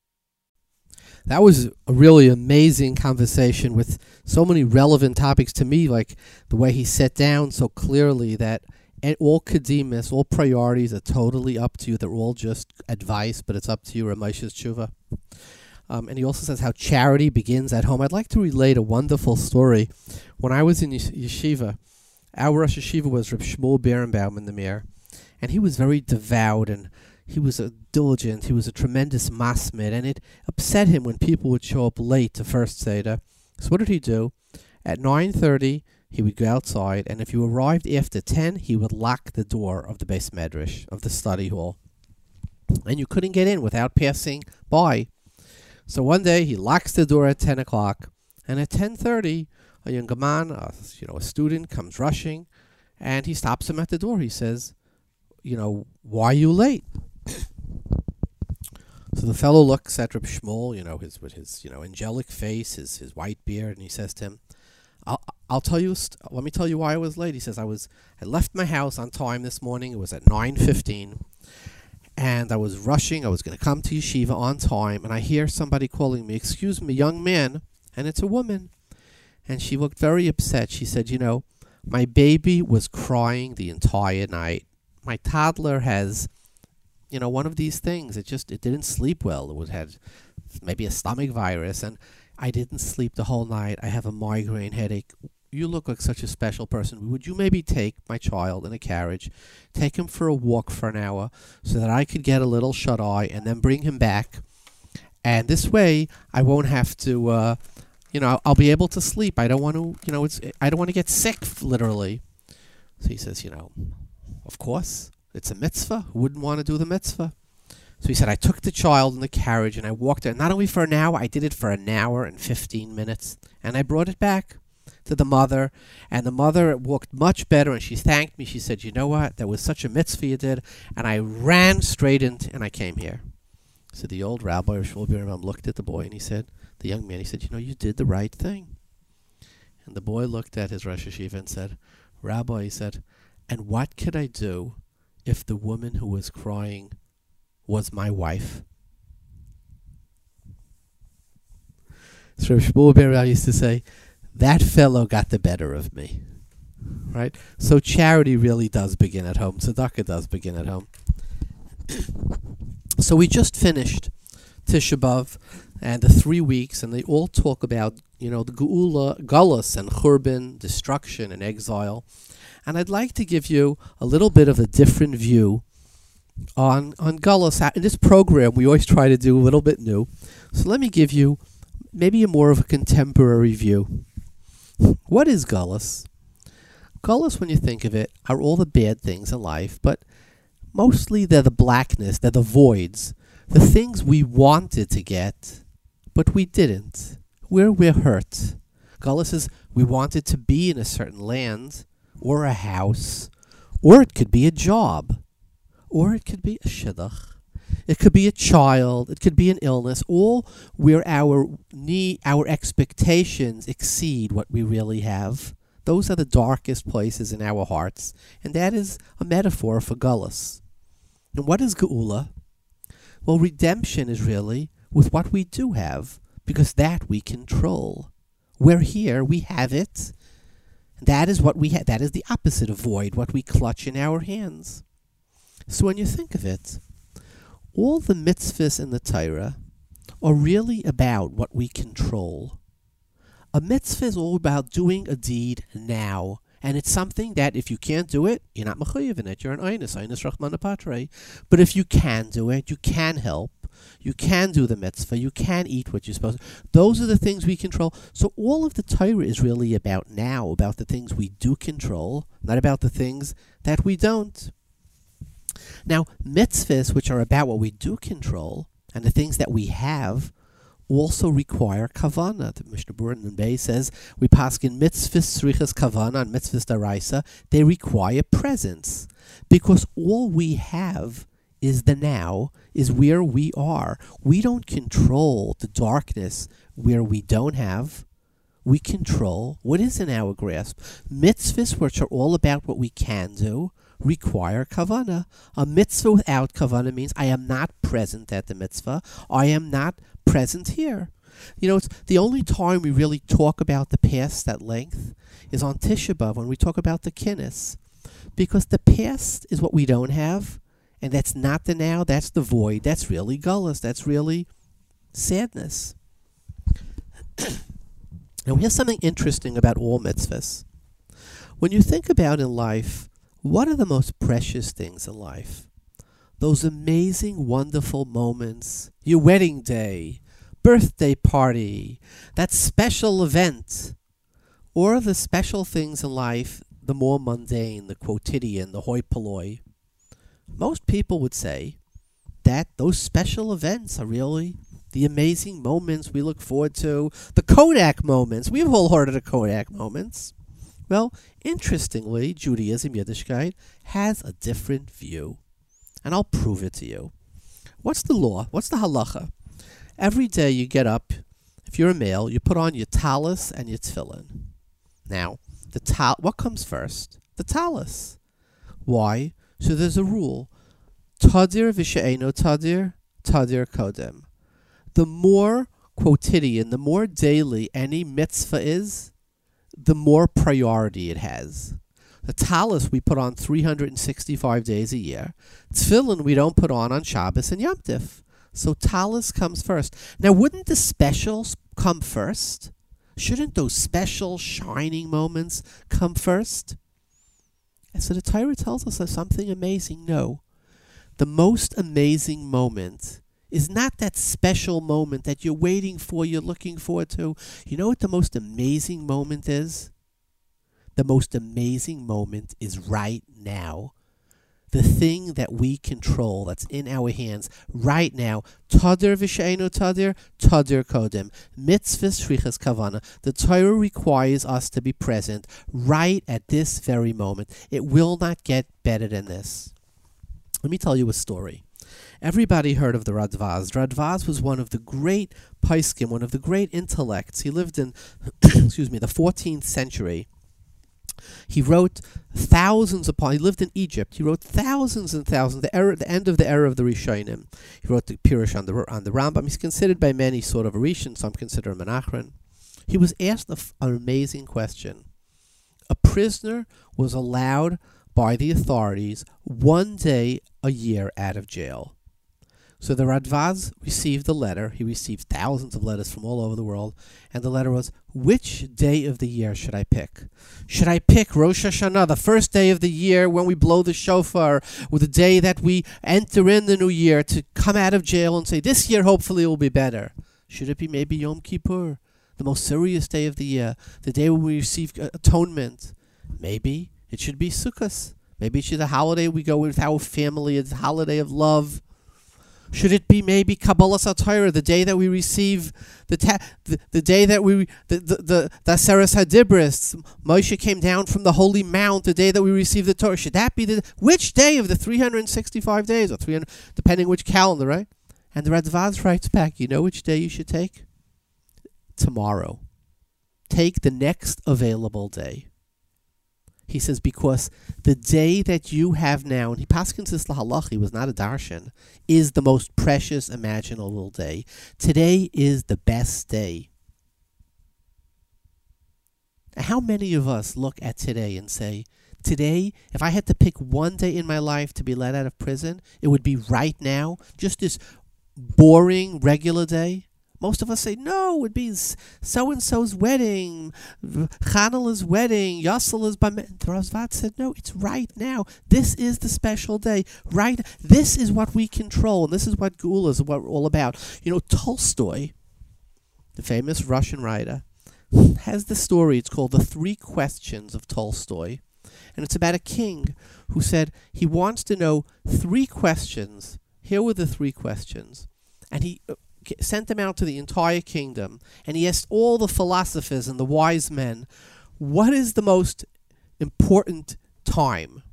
That was a really amazing conversation with so many relevant topics to me, like the way he set down so clearly that all kedemus, all priorities are totally up to you. They're all just advice, but it's up to you, Ramesh's tshuva. And he also says how charity begins at home. I'd like to relate a wonderful story. When I was in yeshiva, our Rosh Yeshiva was Reb Shmuel Berenbaum in the Mir, and he was very devout and he was diligent. He was a tremendous masmid, and it upset him when people would show up late to First Seder. So what did he do? At 9:30, he would go outside, and if you arrived after 10, he would lock the door of the Beis Medrash, of the study hall. And you couldn't get in without passing by. So one day, he locks the door at 10 o'clock, and at 10:30, a young man, a student, comes rushing, and he stops him at the door. He says, why are you late? So the fellow looks at Reb Shmuel, with his angelic face, his white beard, and he says to him, "I'll tell you. Let me tell you why I was late." He says, "I left my house on time this morning. It was at 9:15, and I was rushing. I was going to come to yeshiva on time, and I hear somebody calling me. 'Excuse me, young man,' and it's a woman, and she looked very upset. She said, my baby was crying the entire night. My toddler has." One of these things, it didn't sleep well. It had maybe a stomach virus, and I didn't sleep the whole night. I have a migraine headache. You look like such a special person. Would you maybe take my child in a carriage, take him for a walk for an hour so that I could get a little shut-eye and then bring him back? And this way, I won't have to, I'll be able to sleep. I don't want to, I don't want to get sick, literally. So he says, of course. It's a mitzvah. Who wouldn't want to do the mitzvah? So he said, I took the child in the carriage and I walked there. Not only for an hour, I did it for an hour and 15 minutes. And I brought it back to the mother. And the mother walked much better and she thanked me. She said, you know what? That was such a mitzvah you did. And I ran straight in and I came here. So the old rabbi, Shmuel Berenbaum, looked at the boy and he said, the young man, he said, you did the right thing. And the boy looked at his Rosh Yeshiva and said, Rabbi, he said, and what could I do if the woman who was crying was my wife? So Shmuel Berenbaum used to say, that fellow got the better of me. Right? So charity really does begin at home. Tzedakah does begin at home. So we just finished Tisha B'Av and the 3 weeks, and they all talk about, the Geula, Galus, and Churban, destruction and exile. And I'd like to give you a little bit of a different view on Galus. In this program, we always try to do a little bit new. So let me give you maybe a more of a contemporary view. What is Galus? Galus, when you think of it, are all the bad things in life, but mostly they're the blackness, they're the voids, the things we wanted to get, but we didn't. We're hurt. Galus is we wanted to be in a certain land, or a house, or it could be a job, or it could be a shidduch, it could be a child, it could be an illness, all where our expectations exceed what we really have. Those are the darkest places in our hearts, and that is a metaphor for Galus. And what is Geula? Well, redemption is really with what we do have, because that we control. We're here, we have it. That is what we have. That is the opposite of void, what we clutch in our hands. So when you think of it, all the mitzvahs in the Torah are really about what we control. A mitzvah is all about doing a deed now. And it's something that if you can't do it, you're not mechuyev in it. You're an einus rachmana patre. But if you can do it, you can help. You can do the mitzvah. You can eat what you're supposed to. Those are the things we control. So all of the Torah is really about now, about the things we do control, not about the things that we don't. Now, mitzvahs, which are about what we do control, and the things that we have, also require kavanah. The Mishnah Berurah in Bay says we paskin mitzvahs srichas kavanah and mitzvahs daraisa. They require presence because all we have is the now, is where we are. We don't control the darkness where we don't have. We control what is in our grasp. Mitzvahs, which are all about what we can do, require kavanah. A mitzvah without kavanah means I am not present at the mitzvah. I am not present here. You know, it's the only time we really talk about the past at length is on Tisha B'Av when we talk about the kinnis. Because the past is what we don't have, and that's not the now, that's the void. That's really gullus. That's really sadness. Now, here's something interesting about all mitzvahs. When you think about in life, what are the most precious things in life? Those amazing, wonderful moments, your wedding day, birthday party, that special event, or the special things in life, the more mundane, the quotidian, the hoi polloi. Most people would say that those special events are really the amazing moments we look forward to, the Kodak moments. We've all heard of the Kodak moments. Well, interestingly, Judaism, Yiddishkeit, has a different view. And I'll prove it to you. What's the law? What's the halacha? Every day you get up, if you're a male, you put on your talis and your tefillin. Now, what comes first? The talis. Why? So there's a rule. Tadir v'she'eno tadir, tadir kodem. The more quotidian, the more daily any mitzvah is, the more priority it has. The talis we put on 365 days a year. Tefillin we don't put on Shabbos and Yom Tif. So talis comes first. Now, wouldn't the specials come first? Shouldn't those special shining moments come first? And so the Torah tells us something amazing. No. The most amazing moment is not that special moment that you're waiting for, you're looking forward to. You know what the most amazing moment is? The most amazing moment is right now. The thing that we control, that's in our hands right now. Tadir v'she'enu tadir, tadir kodem. Mitzvahs shrichas kavana. The Torah requires us to be present right at this very moment. It will not get better than this. Let me tell you a story. Everybody heard of the Radvaz. Radvaz was one of the great Paiskim, one of the great intellects. He lived in, the 14th century. He wrote he lived in Egypt. He wrote thousands and thousands, the end of the era of the Rishonim. He wrote the Pirush on the Rambam. He's considered by many sort of a Rishon, some consider him an Achron. He was asked an amazing question. A prisoner was allowed by the authorities 1 day a year out of jail. So the Radvaz received a letter. He received thousands of letters from all over the world. And the letter was, which day of the year should I pick? Should I pick Rosh Hashanah, the first day of the year when we blow the shofar, or the day that we enter in the new year to come out of jail and say, this year hopefully will be better? Should it be maybe Yom Kippur, the most serious day of the year, the day when we receive atonement? Maybe it should be Sukkot. Maybe it should be a holiday we go with our family, a holiday of love. Should it be maybe Kabbalah Satira, the day that we receive the day that the Aseres Hadibris, Moshe came down from the Holy Mount, the day that we receive the Torah? Should that be which day of the 365 days, or 300, depending which calendar, right? And the Radvaz writes back, you know which day you should take? Tomorrow. Take the next available day. He says, because the day that you have now, and he paskins this lahalach, he was not a darshan, is the most precious imaginable day. Today is the best day. How many of us look at today and say, today, if I had to pick one day in my life to be let out of prison, it would be right now, just this boring, regular day? Most of us say, no, it would be so-and-so's wedding, Chanel's wedding, Yossel's bar mitzvah. The Razvad said, no, it's right now. This is the special day. Right. This is what we control, and this is what Geula is all about. Tolstoy, the famous Russian writer, has the story. It's called The Three Questions of Tolstoy. And it's about a king who said he wants to know 3 questions. Here were the 3 questions. And he sent them out to the entire kingdom. And he asked all the philosophers and the wise men, what is the most important time?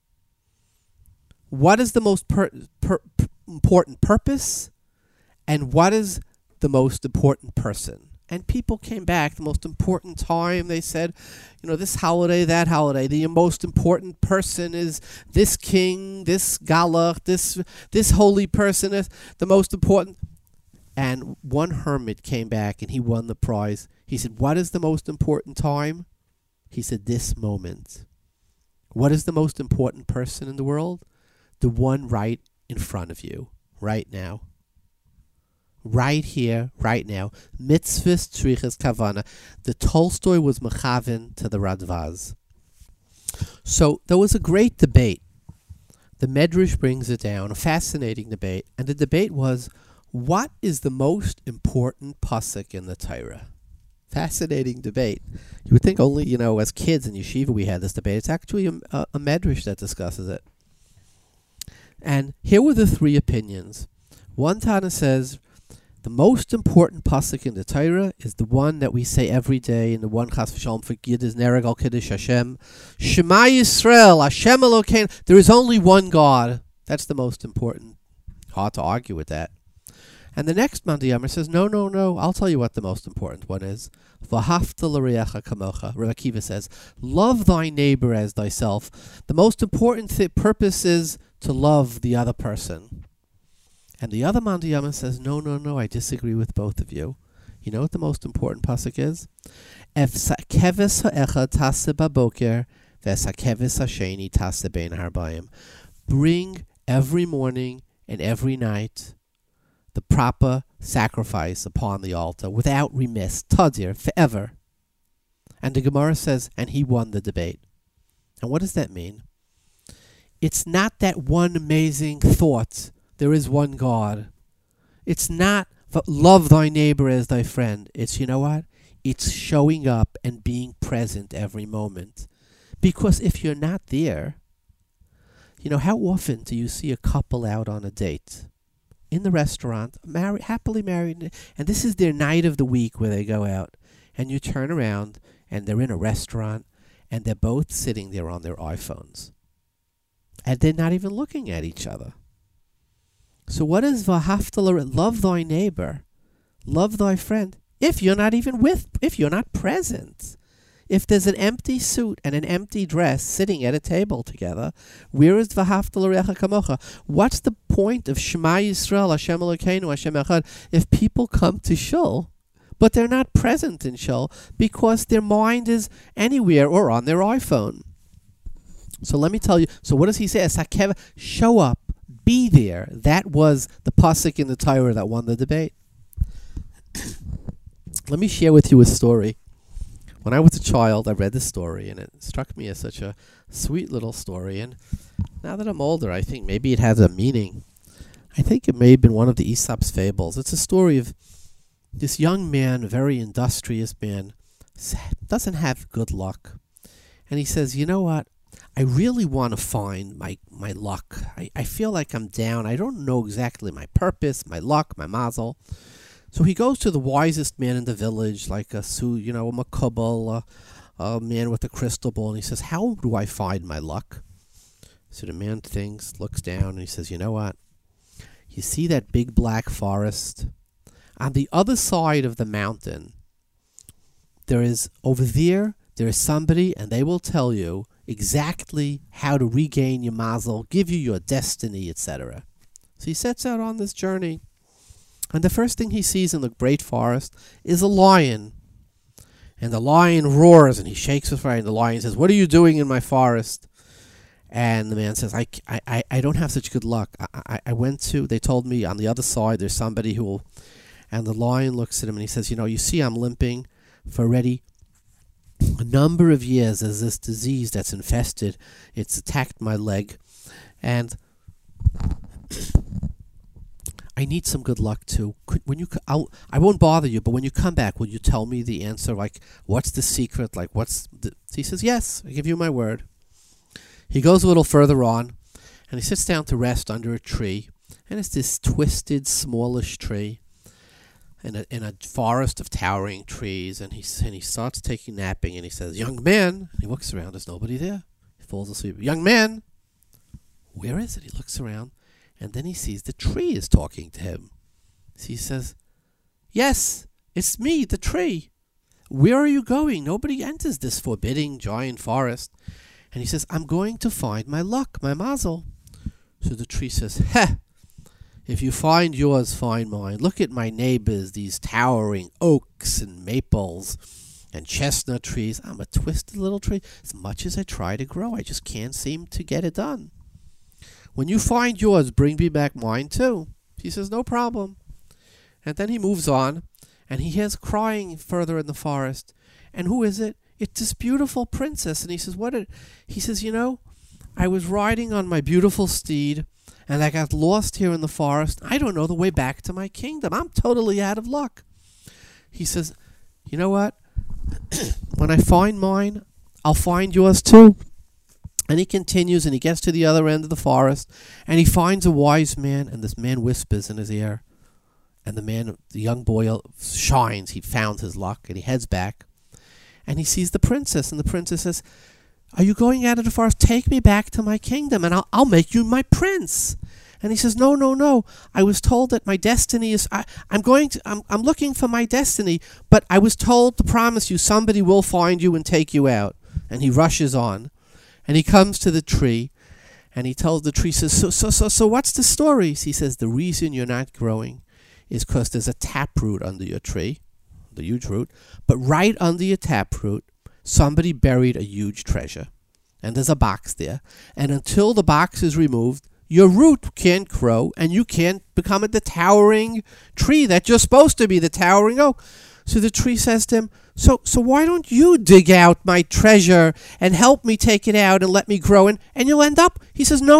What is the most important purpose? And what is the most important person? And people came back. The most important time, they said, this holiday, that holiday. The most important person is this king, this galach, this holy person is the most important. And one hermit came back and he won the prize. He said, what is the most important time? He said, this moment. What is the most important person in the world? The one right in front of you, right now. Right here, right now. Mitzvahs tzrichas kavana. The Tolstoy was mechaven to the Radvaz. So there was a great debate. The Medrash brings it down, a fascinating debate. And the debate was, what is the most important pasuk in the Torah? Fascinating debate. You would think only, as kids in yeshiva we had this debate. It's actually a Medrash that discusses it. And here were the 3 opinions. One Tana says, the most important pasuk in the Torah is the one that we say every day, and the one Chas v'Shalom for Yid is Nereg al Kiddush Hashem. Shema Yisrael, Hashem Elokeinu. There is only one God. That's the most important. Hard to argue with that. And the next Mandiyamar says, no. I'll tell you what the most important one is. V'hafta l'reacha kamocha. Rav Akiva says, love thy neighbor as thyself. The most important purpose is to love the other person. And the other Mandiyama says, no, I disagree with both of you. You know what the most important pasuk is? Ef sakeves ha'echad taseh baboker, v'sakeves ha'sheni taseh bein harbayim. Bring every morning and every night the proper sacrifice upon the altar, without remiss, tadir, forever. And the Gemara says, and he won the debate. And what does that mean? It's not that one amazing thought, there is one God. It's not love thy neighbor as thy friend. It's, what? It's showing up and being present every moment. Because if you're not there, how often do you see a couple out on a date? In the restaurant, happily married, and this is their night of the week where they go out. And you turn around, and they're in a restaurant, and they're both sitting there on their iPhones. And they're not even looking at each other. So what is v'hafta, love thy neighbor, love thy friend, if you're not present? If there's an empty suit and an empty dress sitting at a table together, where is v'hafta l'reacha kamocha? What's the point of Shema Yisrael, Hashem Elokeinu, Hashem Echad, if people come to shul, but they're not present in shul because their mind is anywhere or on their iPhone? So let me tell you. So what does he say? Sakev, show up, be there. That was the pasuk in the Torah that won the debate. Let me share with you a story. When I was a child, I read this story, and it struck me as such a sweet little story. And now that I'm older, I think maybe it has a meaning. I think it may have been one of the Aesop's fables. It's a story of this young man, a very industrious man, doesn't have good luck. And he says, you know what? I really want to find my luck. I feel like I'm down. I don't know exactly my purpose, my luck, my mazel. So he goes to the wisest man in the village, like a makubal, a man with a crystal ball, and he says, how do I find my luck? So the man thinks, looks down, and he says, you know what? You see that big black forest? On the other side of the mountain, there is somebody, and they will tell you exactly how to regain your mazel, give you your destiny, etc. So he sets out on this journey. And the first thing he sees in the great forest is a lion. And the lion roars and he shakes with fright. And the lion says, what are you doing in my forest? And the man says, I don't have such good luck. They told me on the other side there's somebody who will And the lion looks at him and he says, you see I'm limping for already a number of years as this disease that's infested. It's attacked my leg. And I need some good luck too. I won't bother you, but when you come back, will you tell me the answer? Like, what's the secret? Like, He says, yes, I give you my word. He goes a little further on, and he sits down to rest under a tree. And it's this twisted, smallish tree in a forest of towering trees. And he starts napping, and he says, young man. And he looks around. There's nobody there. He falls asleep. Young man. Where is it? He looks around. And then he sees the tree is talking to him. He says, yes, it's me, the tree. Where are you going? Nobody enters this forbidding giant forest. And he says, I'm going to find my luck, my mazel. So the tree says, if you find yours, find mine. Look at my neighbors, these towering oaks and maples and chestnut trees. I'm a twisted little tree. As much as I try to grow, I just can't seem to get it done. When you find yours, bring me back mine too. He says, no problem. And then he moves on, and he hears crying further in the forest. And who is it? It's this beautiful princess. And he says, he says, I was riding on my beautiful steed, and I got lost here in the forest. I don't know the way back to my kingdom. I'm totally out of luck. He says, you know what? When I find mine, I'll find yours too. And he continues, and he gets to the other end of the forest, and he finds a wise man, and this man whispers in his ear. And the young boy shines. He found his luck, and he heads back. And he sees the princess, and the princess says, are you going out of the forest? Take me back to my kingdom, and I'll make you my prince. And he says, no. I was told that my destiny is, I'm looking for my destiny, but I was told to promise you somebody will find you and take you out. And he rushes on. And he comes to the tree, and he tells the tree, says, so what's the story? He says, the reason you're not growing is because there's a taproot under your tree, the huge root, but right under your taproot, somebody buried a huge treasure. And there's a box there. And until the box is removed, your root can't grow, and you can't become the towering tree that you're supposed to be, the towering oak. So the tree says to him, so why don't you dig out my treasure and help me take it out and let me grow, and you'll end up. He says, no,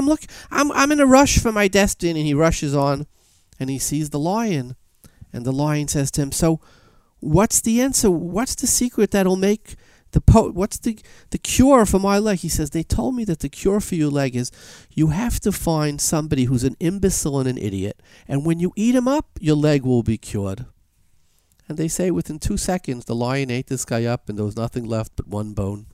I'm in a rush for my destiny. And he rushes on, and he sees the lion, and the lion says to him, so what's the answer? What's the secret that'll make what's the cure for my leg? He says, they told me that the cure for your leg is you have to find somebody who's an imbecile and an idiot, and when you eat him up, your leg will be cured. And they say within 2 seconds, the lion ate this guy up, and there was nothing left but one bone.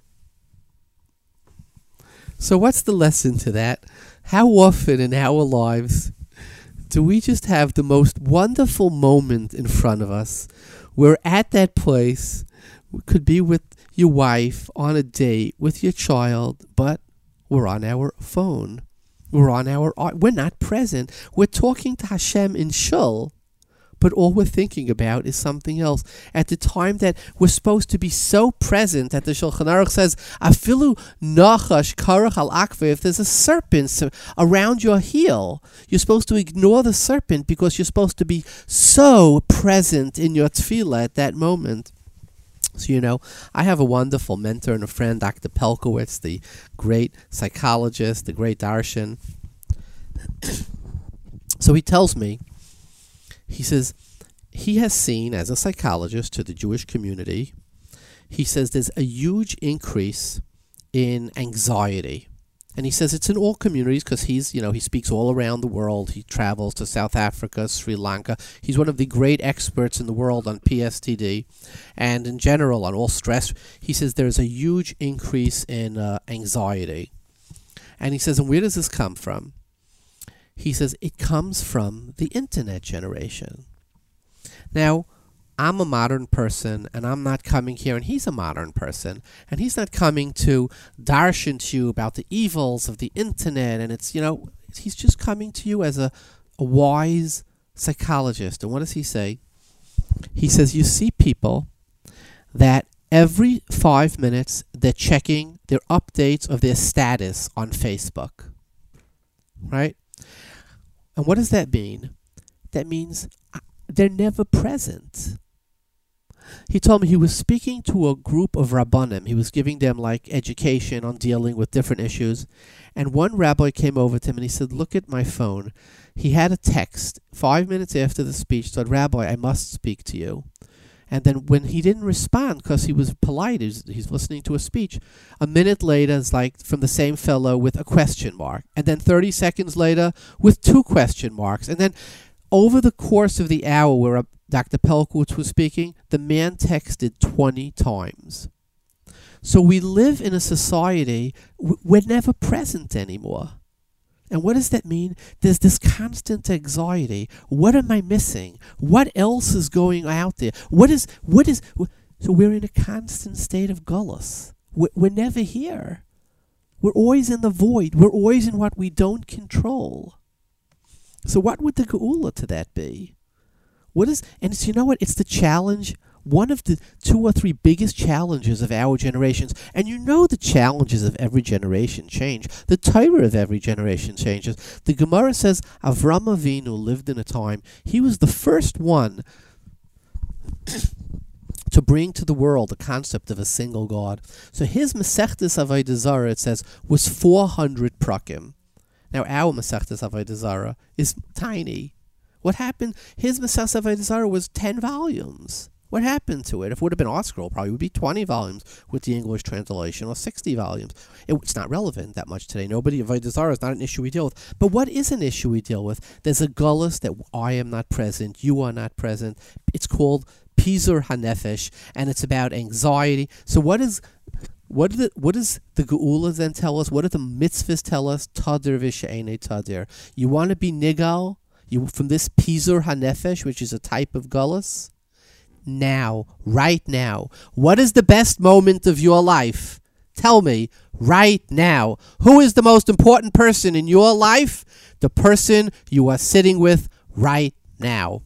So what's the lesson to that? How often in our lives do we just have the most wonderful moment in front of us? We're at that place. We could be with your wife on a date with your child, but we're on our phone. We're not present. We're talking to Hashem in shul, but all we're thinking about is something else. At the time that we're supposed to be so present, that the Shulchan Aruch says, Afilu nachash karach al akve, if there's a serpent around your heel, you're supposed to ignore the serpent because you're supposed to be so present in your tefillah at that moment. So, I have a wonderful mentor and a friend, Dr. Pelkowitz, the great psychologist, the great darshan. So he tells me, he says, he has seen, as a psychologist to the Jewish community, he says there's a huge increase in anxiety. And he says it's in all communities because he speaks all around the world. He travels to South Africa, Sri Lanka. He's one of the great experts in the world on PSTD and in general on all stress. He says there's a huge increase in anxiety. And he says, and where does this come from? He says it comes from the internet generation. Now, I'm a modern person, and I'm not coming here, and he's a modern person, and he's not coming to darshan to you about the evils of the internet, and it's, he's just coming to you as a wise psychologist. And what does he say? He says, you see people that every 5 minutes they're checking their updates of their status on Facebook, right? And what does that mean? That means they're never present. He told me he was speaking to a group of rabbanim. He was giving them like education on dealing with different issues. And one rabbi came over to him and he said, look at my phone. He had a text 5 minutes after the speech, said, Rabbi, I must speak to you. And then when he didn't respond because he was polite, he's listening to a speech, a minute later it's like from the same fellow with a question mark. And then 30 seconds later with 2 question marks. And then over the course of the hour where Dr. Pelkowitz was speaking, the man texted 20 times. So we live in a society, we're never present anymore. And what does that mean? There's this constant anxiety. What am I missing? What else is going out there? So we're in a constant state of gullus. We're never here. We're always in the void. We're always in what we don't control. So what would the geula to that be? And it's, you know what? It's the challenge, one of the 2 or 3 biggest challenges of our generations. And you know the challenges of every generation change. The Torah of every generation changes. The Gemara says Avram Avinu lived in a time, he was the first one to bring to the world the concept of a single God. So his Masechtas Avodah Zarah, it says, was 400 prakim. Now our Masechtas Avodah Zarah is tiny. What happened? His Masechtas Avodah Zarah was 10 volumes. What happened to it? If it would have been our scroll, probably would be 20 volumes with the English translation, or 60 volumes. It's not relevant that much today. Avodah Zarah is not an issue we deal with. But what is an issue we deal with? There's a gullus that I am not present, you are not present. It's called Pizur HaNefesh, and it's about anxiety. So what does the Geula then tell us? What do the mitzvahs tell us? Tadir v'she'enei tadir. You want to be nigal? From this Pizur HaNefesh, which is a type of gullus? Now, right now. What is the best moment of your life? Tell me, right now. Who is the most important person in your life? The person you are sitting with right now.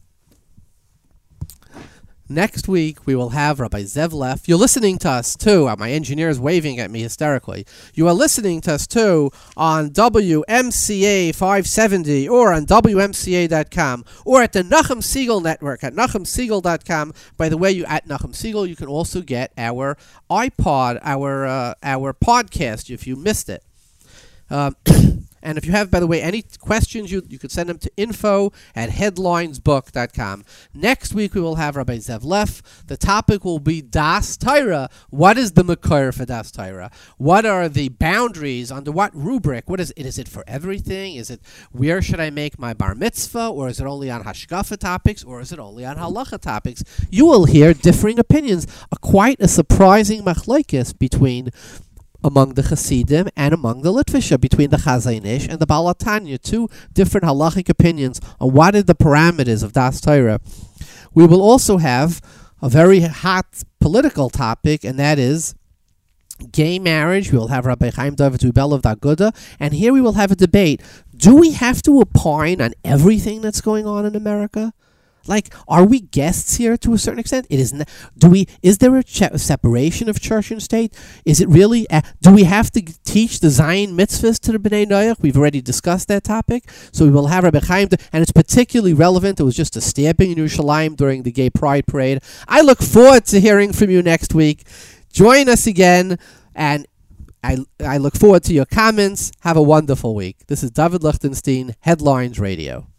Next week, we will have Rabbi Zev Leff. You're listening to us, too. My engineer is waving at me hysterically. You are listening to us, too, on WMCA 570 or on WMCA.com or at the Nachum Segal Network at NachumSegal.com. By the way, at Nachum Segal, you can also get our iPod, our podcast, if you missed it. And if you have, by the way, any questions, you could send them to info@headlinesbook.com. Next week, we will have Rabbi Zev Leff. The topic will be Das Torah. What is the Makor for Das Torah? What are the boundaries? Under what rubric? What is it? Is it for everything? Is it where should I make my bar mitzvah? Or is it only on hashkafa topics? Or is it only on halacha topics? You will hear differing opinions. Quite a surprising machlokes among the Hasidim and among the Litvisha, between the Chazon Ish and the Baal HaTanya, 2 different halachic opinions on what are the parameters of Das Torah. We will also have a very hot political topic, and that is gay marriage. We will have Rabbi Chaim David Zubel of the Aguda, and here we will have a debate. Do we have to opine on everything that's going on in America? Like, are we guests here to a certain extent? It is. Is there a separation of church and state? Is it really? Do we have to teach the Zion mitzvahs to the Bnei Noach? We've already discussed that topic. So we will have Rabbi Chaim, and it's particularly relevant. It was just a stabbing in Yerushalayim during the Gay Pride Parade. I look forward to hearing from you next week. Join us again, and I look forward to your comments. Have a wonderful week. This is David Lichtenstein, Headlines Radio.